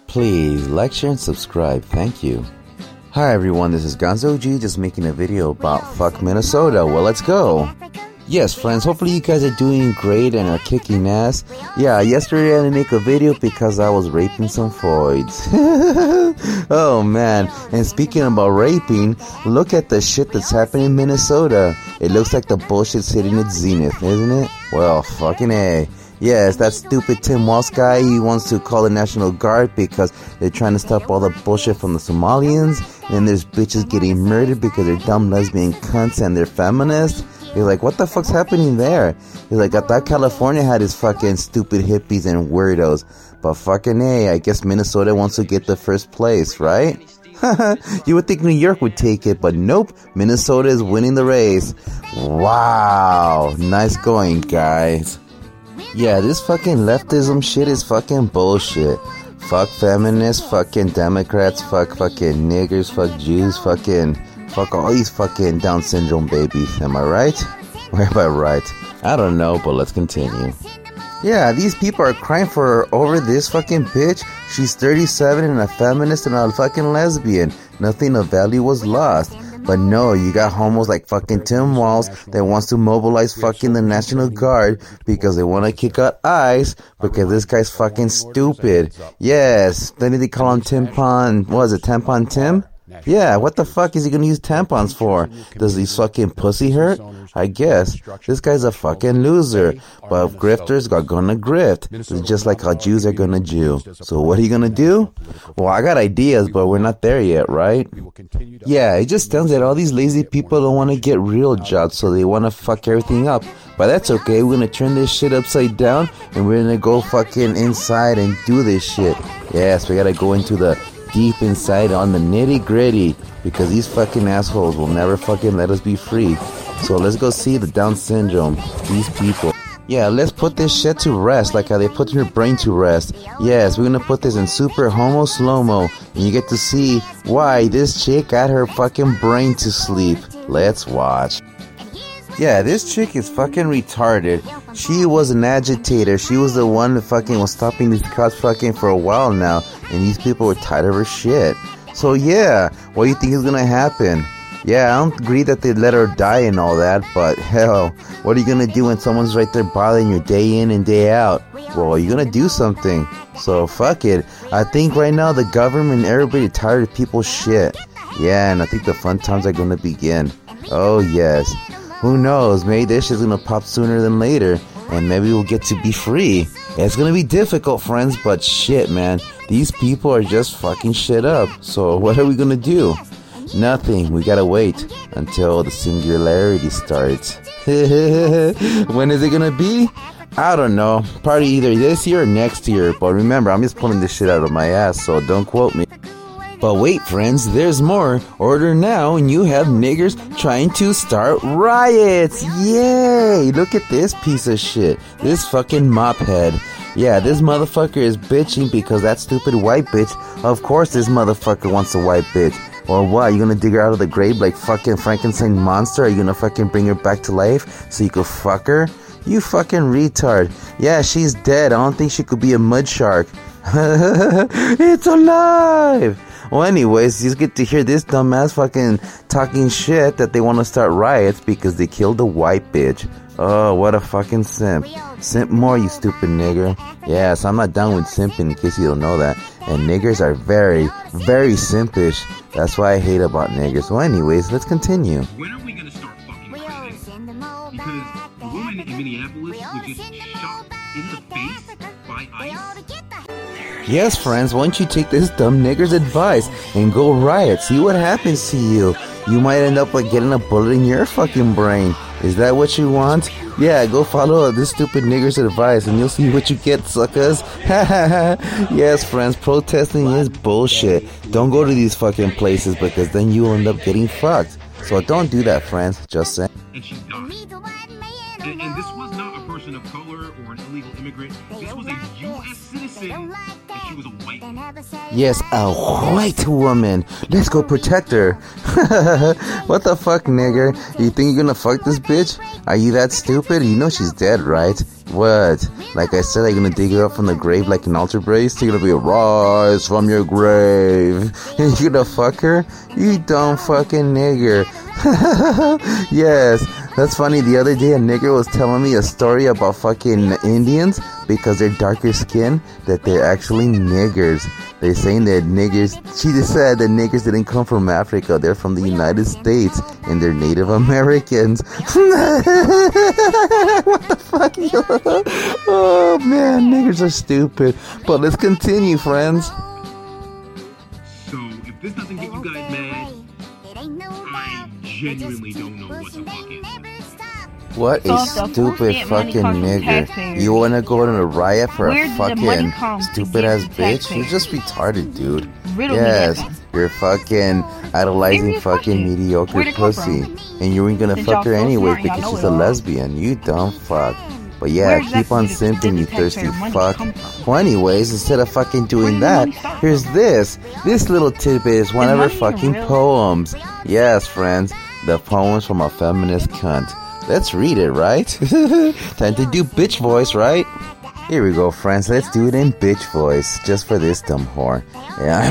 Please like, share, and subscribe. Thank you. Hi everyone, this is Gonzo G, just making a video about fuck Minnesota. Well, let's go. Yes, friends, hopefully you guys are doing great and are kicking ass. Yeah, yesterday I didn't make a video because I was raping some foids. Oh man, and speaking about raping, look at the shit that's happening in Minnesota. It looks like the bullshit's hitting its zenith, isn't it? Well, fucking A. Yes, that stupid Tim Walz guy, he wants to call the National Guard because they're trying to stop all the bullshit from the Somalians. And then there's bitches getting murdered because they're dumb lesbian cunts and they're feminists. He's like, what the fuck's happening there? He's like, I thought California had his fucking stupid hippies and weirdos. But fucking A, I guess Minnesota wants to get the first place, right? You would think New York would take it, but nope, Minnesota is winning the race. Wow, nice going, guys. Yeah, this fucking leftism shit is fucking bullshit. Fuck feminists, fucking Democrats, fuck fucking niggers, fuck Jews, fuck all these fucking Down syndrome babies. Am I right? Or am I right? I don't know, but let's continue. Yeah, these people are crying for over this fucking bitch. She's 37 and a feminist and a fucking lesbian. Nothing of value was lost. But no, you got homos like fucking Tim Walz that wants to mobilize fucking the National Guard because they want to kick out ICE because this guy's fucking stupid. Yes, then they call him Tampon, what is it, Tampon Tim? Yeah, what the fuck is he gonna use tampons for? Does his fucking pussy hurt? I guess. This guy's a fucking loser. But grifters are gonna grift. It's just like how Jews are gonna Jew. So what are you gonna do? Well, I got ideas, but we're not there yet, right? Yeah, it just sounds that all these lazy people don't want to get real jobs, so they want to fuck everything up. But that's okay, we're gonna turn this shit upside down, and we're gonna go fucking inside and do this shit. Yes, we gotta go into the deep inside on the nitty gritty because these fucking assholes will never fucking let us be free. So let's go see the Down syndrome, these people. Yeah, let's put this shit to rest like how they put your brain to rest. Yes, we're gonna put this in super homo slow-mo and you get to see why this chick got her fucking brain to sleep. Let's watch. Yeah, this chick is fucking retarded. She was an agitator. She was the one that fucking was stopping these cops fucking for a while now. And these people were tired of her shit. So yeah, what do you think is gonna happen? Yeah, I don't agree that they let her die and all that. But hell, what are you gonna do when someone's right there bothering you day in and day out? Well, you're gonna do something. So fuck it. I think right now the government and everybody are tired of people's shit. Yeah, and I think the fun times are gonna begin. Oh yes. Who knows, maybe this shit's gonna pop sooner than later, and maybe we'll get to be free. It's gonna be difficult, friends, but shit, man. These people are just fucking shit up. So what are we gonna do? Nothing. We gotta wait until the singularity starts. When is it gonna be? I don't know. Probably either this year or next year. But remember, I'm just pulling this shit out of my ass, so don't quote me. But wait, friends, there's more. Order now and you have niggers trying to start riots. Yay! Look at this piece of shit. This fucking mop head. Yeah, this motherfucker is bitching because that stupid white bitch. Of course this motherfucker wants a white bitch. Or what? You gonna dig her out of the grave like fucking Frankenstein monster? Are you gonna fucking bring her back to life so you could fuck her? You fucking retard. Yeah, she's dead. I don't think she could be a mud shark. It's alive! Well, anyways, you get to hear this dumbass fucking talking shit that they want to start riots because they killed a white bitch. Oh, what a fucking simp. Simp more, you stupid nigger. Yes, I'm not down with simping in case you don't know that. And niggers are very, very simpish. That's why I hate about niggers. Well, anyways, let's continue. When are we going to start fucking rioting? Because a woman in Minneapolis was just shot in the face by ICE. Yes, friends, why don't you take this dumb nigger's advice and go riot? See what happens to you. You might end up like getting a bullet in your fucking brain. Is that what you want? Yeah, go follow this stupid nigger's advice and you'll see what you get, suckers. Yes, friends, protesting is bullshit. Don't go to these fucking places because then you'll end up getting fucked. So don't do that, friends. Just saying. And she died. And this was not a person of color or an illegal immigrant. This was a U.S. citizen, and she was a white woman. Yes, a white woman. Let's go protect her. What the fuck, nigger? You think you're gonna fuck this bitch? Are you that stupid? You know she's dead, right? What? Like I said, I'm gonna dig you up from the grave like an altar brace? You're gonna be rise from your grave. And you're gonna fuck her? You dumb fucking nigger. Yes, that's funny. The other day a nigger was telling me a story about fucking Indians because they're darker skin, that they're actually niggers. They're saying that niggers, she just said that niggers didn't come from Africa, they're from the United States and they're Native Americans. What the fuck? Oh man, niggers are stupid. But let's continue, friends. So, if this doesn't get you guys mad, I genuinely don't know what the fuck is. What a stupid fucking nigger. You wanna go on a riot for a fucking stupid ass bitch? You're just retarded, dude. Yes, you're fucking idolizing fucking mediocre pussy. And you ain't gonna fuck her anyway because she's a lesbian. You dumb fuck. But yeah, keep on simping, you thirsty fuck. Well, anyways, instead of fucking doing that, here's this. This little tidbit is one of her fucking poems. Yes, friends, the poems from a feminist cunt. Let's read it, right? Time to do bitch voice, right? Here we go, friends. Let's do it in bitch voice, just for this dumb whore. Yeah.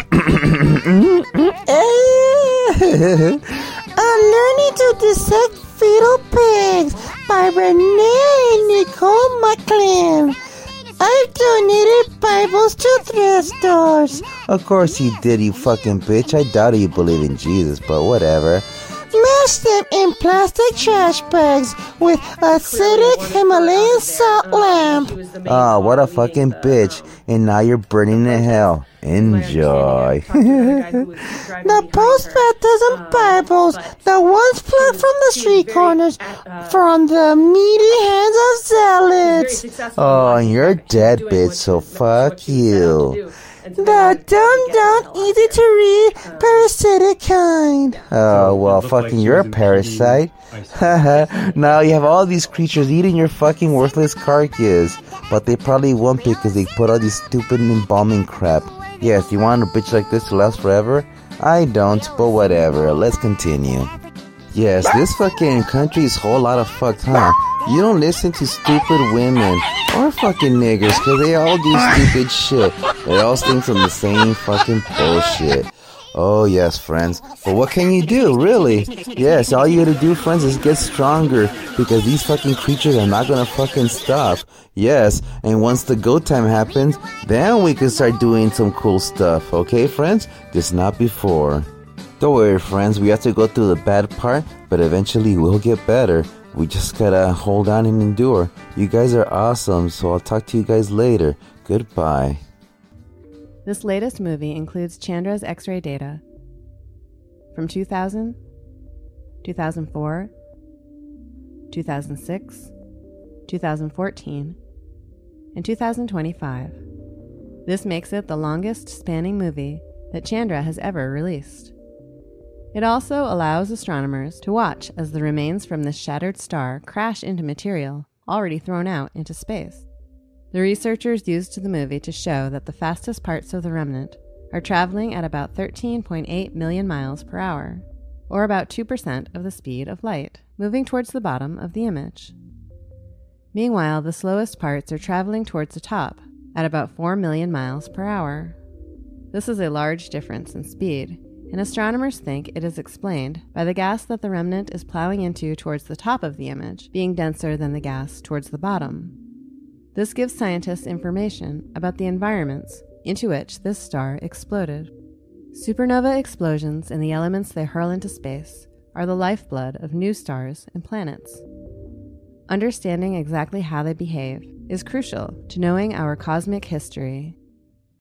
Learning to dissect fetal pigs by Renee Nicole McLean. I've donated Bibles to thrift stores. Of course you did, you fucking bitch. I doubt you believe in Jesus, but whatever. Mash them in plastic trash bags with acidic Himalayan salt lamp. Oh, what a fucking bitch. And now you're burning in hell. Enjoy. The post-baptism Bibles, the ones plucked from the street corners, from the meaty hands of zealots. Oh, and you're dead, bitch, so fuck you. The dumbed down, easy to read, parasitic kind. Oh, well, fucking you're a parasite. Now you have all these creatures eating your fucking worthless carcass. But they probably won't because they put all these stupid embalming crap. Yes, you want a bitch like this to last forever? I don't, but whatever. Let's continue. Yes, this fucking country is a whole lot of fucked, huh? You don't listen to stupid women or fucking niggers because they all do stupid shit. They all sting from the same fucking bullshit. Oh yes, friends. But what can you do, really? Yes, all you gotta do, friends, is get stronger because these fucking creatures are not gonna fucking stop. Yes, and once the go time happens, then we can start doing some cool stuff. Okay, friends? Just not before. Don't worry, friends. We have to go through the bad part, but eventually we'll get better. We just gotta hold on and endure. You guys are awesome, so I'll talk to you guys later. Goodbye. This latest movie includes Chandra's X-ray data from 2000, 2004, 2006, 2014, and 2025. This makes it the longest spanning movie that Chandra has ever released. It also allows astronomers to watch as the remains from this shattered star crash into material already thrown out into space. The researchers used the movie to show that the fastest parts of the remnant are traveling at about 13.8 million miles per hour, or about 2% of the speed of light, moving towards the bottom of the image. Meanwhile, the slowest parts are traveling towards the top at about 4 million miles per hour. This is a large difference in speed, and astronomers think it is explained by the gas that the remnant is plowing into towards the top of the image being denser than the gas towards the bottom. This gives scientists information about the environments into which this star exploded. Supernova explosions and the elements they hurl into space are the lifeblood of new stars and planets. Understanding exactly how they behave is crucial to knowing our cosmic history